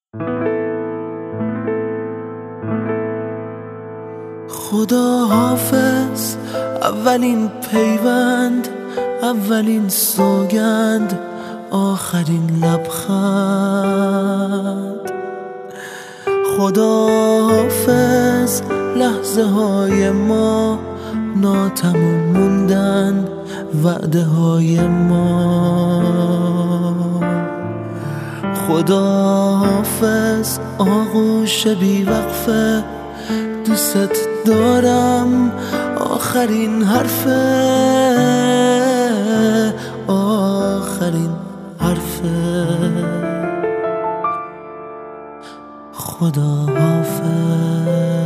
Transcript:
خدا حافظ، اولین پیوند، اولین سوگند، آخرین لبخند. خدا حافظ، لحظه های ما ناتموم موندن، وعده های ما. خدا حافظ، آغوش بی وقفه، دوست دارم، آخرین حرفه، آخرین حرفه. خدا حافظ.